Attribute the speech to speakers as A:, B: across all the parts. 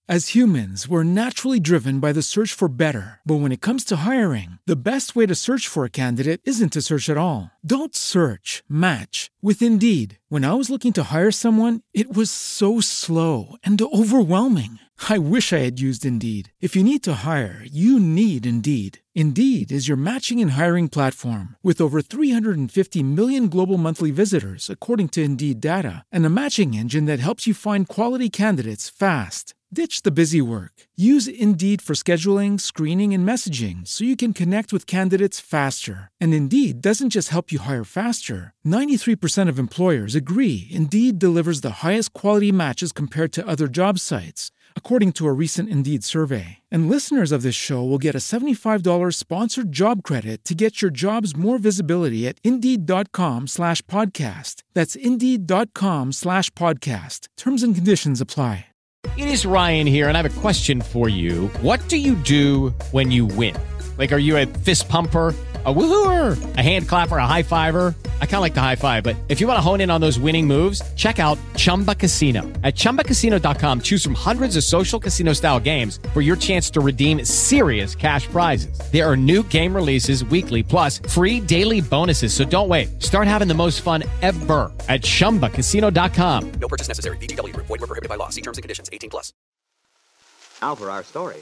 A: As humans, we're naturally driven by the search for better. But when it comes to hiring, the best way to search for a candidate isn't to search at all. Don't search, match with Indeed. When I was looking to hire someone, it was so slow and overwhelming. I wish I had used Indeed. If you need to hire, you need Indeed. Indeed is your matching and hiring platform with over 350 million global monthly visitors, according to Indeed data, and a matching engine that helps you find quality candidates fast. Ditch the busy work. Use Indeed for scheduling, screening, and messaging so you can connect with candidates faster. And Indeed doesn't just help you hire faster. 93% of employers agree Indeed delivers the highest quality matches compared to other job sites, according to a recent Indeed survey. And listeners of this show will get a $75 sponsored job credit to get your jobs more visibility at Indeed.com/podcast. That's Indeed.com/podcast. Terms and conditions apply.
B: It is Ryan here, and I have a question for you. What do you do when you win? Like, are you a fist pumper, a woo-hooer, a hand clapper, a high fiver? I kind of like the high five, but if you want to hone in on those winning moves, check out Chumba Casino. At ChumbaCasino.com, choose from hundreds of social casino-style games for your chance to redeem serious cash prizes. There are new game releases weekly, plus free daily bonuses. So don't wait. Start having the most fun ever at ChumbaCasino.com.
C: No purchase necessary. VGW. Void where prohibited by law. See terms and conditions. 18+.
D: Now for our story.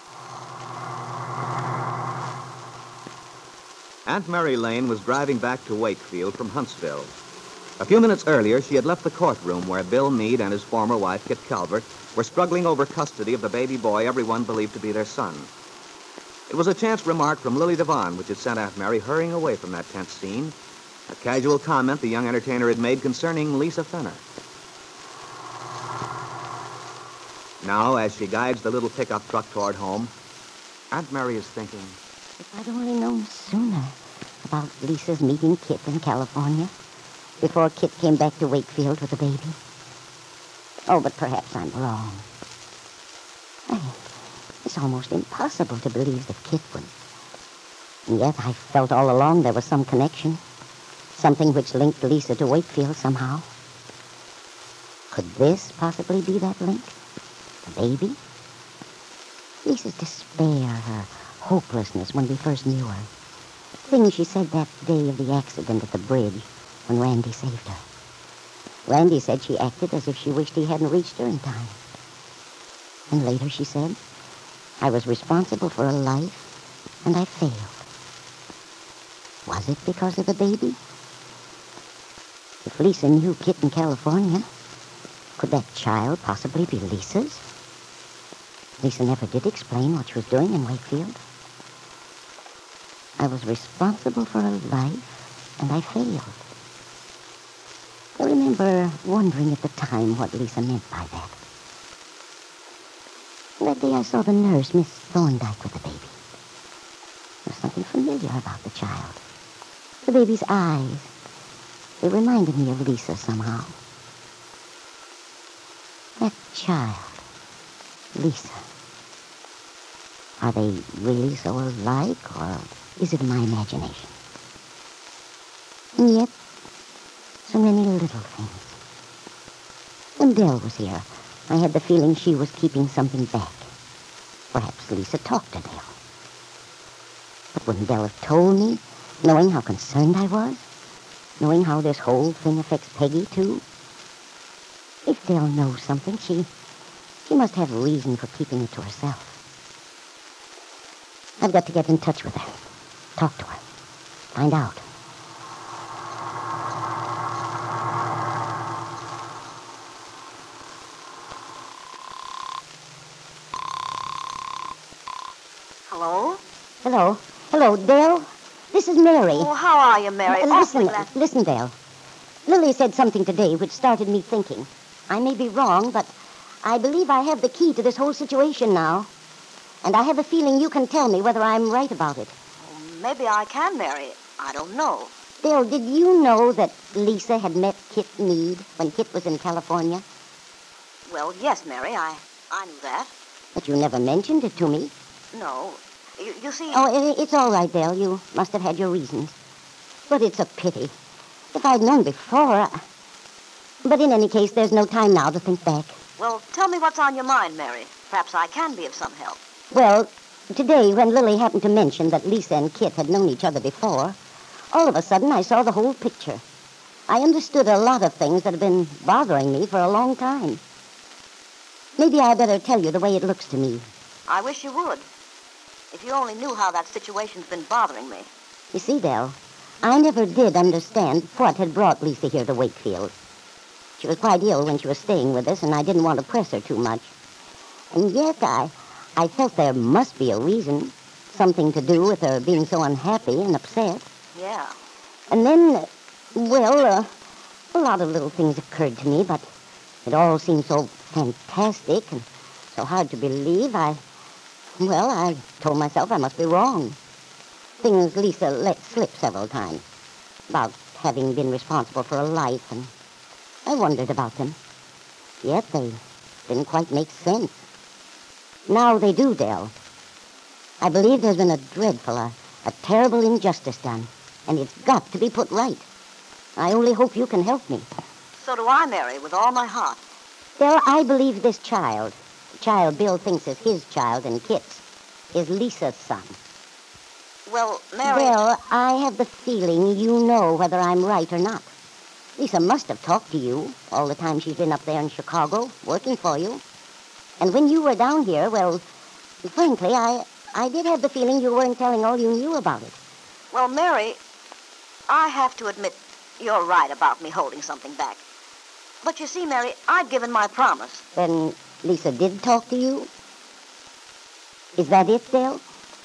D: Aunt Mary Lane was driving back to Wakefield from Huntsville. A few minutes earlier, she had left the courtroom where Bill Meade and his former wife, Kit Calvert, were struggling over custody of the baby boy everyone believed to be their son. It was a chance remark from Lily Devon which had sent Aunt Mary hurrying away from that tense scene, a casual comment the young entertainer had made concerning Lisa Fenner. Now, as she guides the little pickup truck toward home, Aunt Mary is thinking,
E: if I'd only known sooner about Lisa's meeting Kit in California before Kit came back to Wakefield with the baby. Oh, but perhaps I'm wrong. It's almost impossible to believe that Kit would. And yet I felt all along there was some connection, something which linked Lisa to Wakefield somehow. Could this possibly be that link? The baby? Lisa's despair, her hopelessness when we first knew her. Things she said that day of the accident at the bridge when Randy saved her. Randy said she acted as if she wished he hadn't reached her in time. And later she said, I was responsible for a life, and I failed. Was it because of the baby? If Lisa knew Kit in California, could that child possibly be Lisa's? Lisa never did explain what she was doing in Wakefield. I was responsible for a life, and I failed. I remember wondering at the time what Lisa meant by that. That day I saw the nurse, Miss Thorndike, with the baby. There was something familiar about the child. The baby's eyes. They reminded me of Lisa somehow. That child, Lisa. Are they really so alike, or is it my imagination? And yet, so many little things. When Dell was here, I had the feeling she was keeping something back. Perhaps Lisa talked to Dell. But wouldn't Dell have told me, knowing how concerned I was? Knowing how this whole thing affects Peggy, too? If Dell knows something, she must have a reason for keeping it to herself. I've got to get in touch with her. Talk to her. Find out.
F: Hello?
E: Hello, Dale. This is Mary.
F: Oh, how are you, Mary?
E: Listen, Dale. Lily said something today which started me thinking. I may be wrong, but I believe I have the key to this whole situation now. And I have a feeling you can tell me whether I'm right about it.
F: Oh, maybe I can, Mary. I don't know.
E: Dale, did you know that Lisa had met Kit Meade when Kit was in California?
F: Well, yes, Mary, I knew that.
E: But you never mentioned it to me.
F: No. You see...
E: Oh, it's all right, Dale. You must have had your reasons. But it's a pity. If I'd known before... But in any case, there's no time now to think back.
F: Well, tell me what's on your mind, Mary. Perhaps I can be of some help.
E: Well, today when Lily happened to mention that Lisa and Kit had known each other before, all of a sudden I saw the whole picture. I understood a lot of things that have been bothering me for a long time. Maybe I better tell you the way it looks to me.
F: I wish you would. If you only knew how that situation's been bothering me.
E: You see, Dell, I never did understand what had brought Lisa here to Wakefield. She was quite ill when she was staying with us, and I didn't want to press her too much. And yet I felt there must be a reason, something to do with her being so unhappy and upset.
F: Yeah.
E: And then, well, a lot of little things occurred to me, but it all seemed so fantastic and so hard to believe. I told myself I must be wrong. Things Lisa let slip several times about having been responsible for a life, and I wondered about them. Yet they didn't quite make sense. Now they do, Dell. I believe there's been a dreadful, a terrible injustice done, and it's got to be put right. I only hope you can help me.
F: So do I, Mary, with all my heart.
E: Dell, I believe this child, the child Bill thinks is his child and Kit's, is Lisa's son.
F: Well, Mary...
E: Well, I have the feeling you know whether I'm right or not. Lisa must have talked to you all the time she's been up there in Chicago, working for you. And when you were down here, well, frankly, I did have the feeling you weren't telling all you knew about it.
F: Well, Mary, I have to admit you're right about me holding something back. But you see, Mary, I'd given my promise.
E: Then Lisa did talk to you? Is that it, Dale?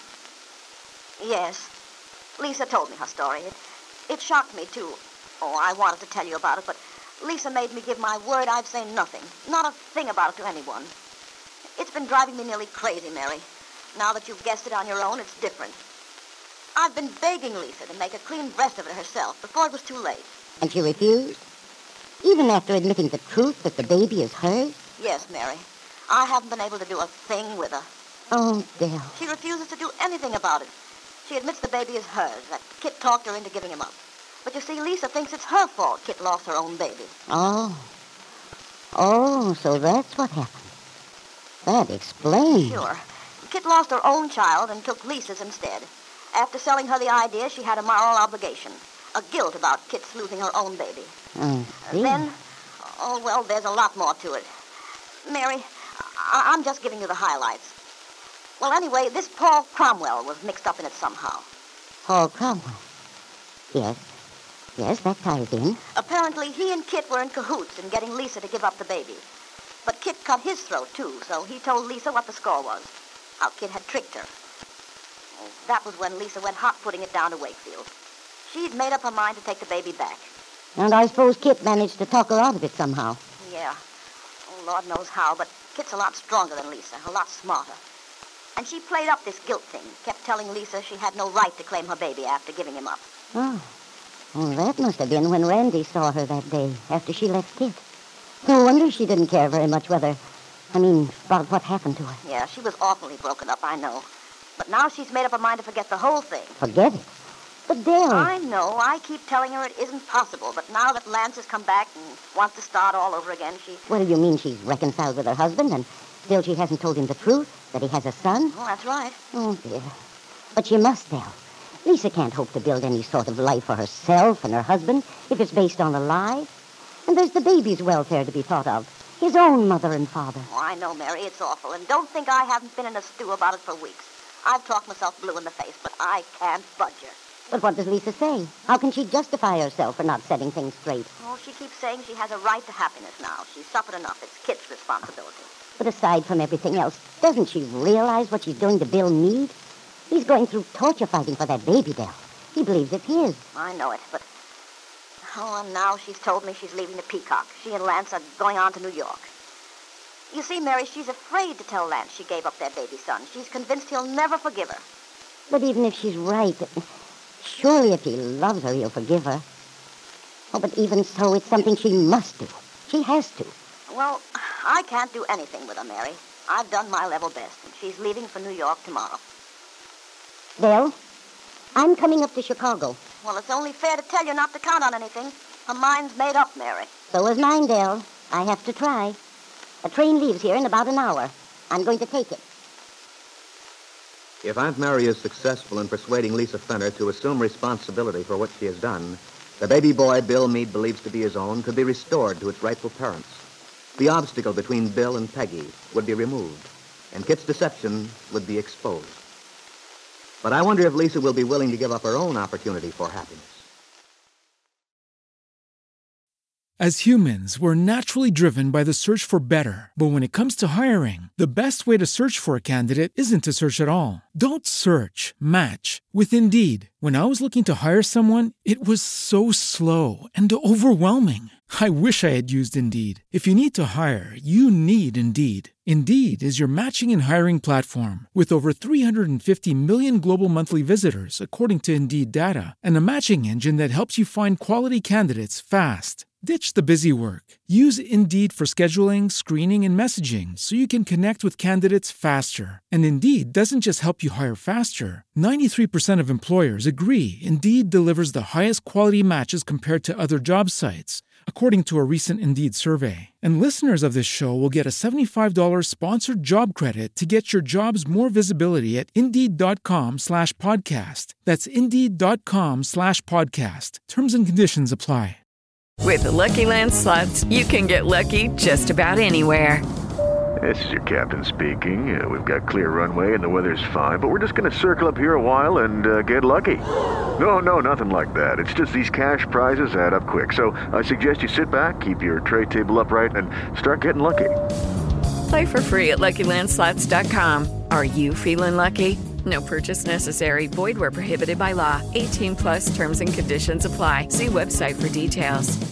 F: Yes. Lisa told me her story. It shocked me, too. Oh, I wanted to tell you about it, but Lisa made me give my word I'd say nothing. Not a thing about it to anyone. It's been driving me nearly crazy, Mary. Now that you've guessed it on your own, it's different. I've been begging Lisa to make a clean breast of it herself before it was too late.
E: And she refused? Even after admitting the truth that the baby is hers?
F: Yes, Mary. I haven't been able to do a thing with her.
E: Oh, Dale.
F: She refuses to do anything about it. She admits the baby is hers, that Kit talked her into giving him up. But you see, Lisa thinks it's her fault Kit lost her own baby.
E: Oh, so that's what happened. That explains.
F: Sure. Kit lost her own child and took Lisa's instead. After selling her the idea, she had a moral obligation. A guilt about Kit's losing her own baby.
E: I see.
F: Then, there's a lot more to it. Mary, I'm just giving you the highlights. Well, anyway, this Paul Cromwell was mixed up in it somehow.
E: Paul Cromwell? Yes, that ties in.
F: Apparently, he and Kit were in cahoots in getting Lisa to give up the baby. But Kit cut his throat, too, so he told Lisa what the score was. How Kit had tricked her. That was when Lisa went hot putting it down to Wakefield. She'd made up her mind to take the baby back.
E: And I suppose Kit managed to talk her out of it somehow.
F: Yeah. Oh, Lord knows how, but Kit's a lot stronger than Lisa, a lot smarter. And she played up this guilt thing, kept telling Lisa she had no right to claim her baby after giving him up.
E: Oh, well, that must have been when Randy saw her that day, after she left Kit. No wonder she didn't care very much about what happened to her.
F: Yeah, she was awfully broken up, I know. But now she's made up her mind to forget the whole thing.
E: Forget it? But Dale...
F: I know. I keep telling her it isn't possible. But now that Lance has come back and wants to start all over again, she...
E: What do you mean she's reconciled with her husband and still she hasn't told him the truth, that he has a son?
F: Oh, that's right.
E: Oh, dear. But she must, Dale. Lisa can't hope to build any sort of life for herself and her husband if it's based on a lie. And there's the baby's welfare to be thought of. His own mother and father.
F: Oh, I know, Mary. It's awful. And don't think I haven't been in a stew about it for weeks. I've talked myself blue in the face, but I can't budge her.
E: But what does Lisa say? How can she justify herself for not setting things straight?
F: Oh, she keeps saying she has a right to happiness now. She's suffered enough. It's Kit's responsibility.
E: But aside from everything else, doesn't she realize what she's doing to Bill Meade? He's going through torture fighting for that baby, Dale. He believes it's his.
F: I know it, but... Oh, and now she's told me she's leaving the Peacock. She and Lance are going on to New York. You see, Mary, she's afraid to tell Lance she gave up their baby son. She's convinced he'll never forgive her.
E: But even if she's right, surely if he loves her, he'll forgive her. Oh, but even so, it's something she must do. She has to.
F: Well, I can't do anything with her, Mary. I've done my level best, and she's leaving for New York tomorrow.
E: Dale, I'm coming up to Chicago.
F: Well, it's only fair to tell you not to count on anything. Her mind's made up, Mary.
E: So is mine, Dale. I have to try. A train leaves here in about an hour. I'm going to take it.
D: If Aunt Mary is successful in persuading Lisa Fenner to assume responsibility for what she has done, the baby boy Bill Meade believes to be his own could be restored to its rightful parents. The obstacle between Bill and Peggy would be removed, and Kit's deception would be exposed. But I wonder if Lisa will be willing to give up her own opportunity for happiness.
A: As humans, we're naturally driven by the search for better. But when it comes to hiring, the best way to search for a candidate isn't to search at all. Don't search, match with Indeed. When I was looking to hire someone, it was so slow and overwhelming. I wish I had used Indeed. If you need to hire, you need Indeed. Indeed is your matching and hiring platform with over 350 million global monthly visitors, according to Indeed data, and a matching engine that helps you find quality candidates fast. Ditch the busy work. Use Indeed for scheduling, screening, and messaging so you can connect with candidates faster. And Indeed doesn't just help you hire faster. 93% of employers agree Indeed delivers the highest quality matches compared to other job sites, according to a recent Indeed survey. And listeners of this show will get a $75 sponsored job credit to get your jobs more visibility at Indeed.com/podcast. That's Indeed.com/podcast. Terms and conditions apply.
G: With the Lucky Land Slots, you can get lucky just about anywhere.
H: This is your captain speaking. We've got clear runway and the weather's fine, but we're just going to circle up here a while and get lucky. No, nothing like that. It's just these cash prizes add up quick. So I suggest you sit back, keep your tray table upright, and start getting lucky.
G: Play for free at LuckyLandSlots.com. Are you feeling lucky? No purchase necessary. Void where prohibited by law. 18+ terms and conditions apply. See website for details.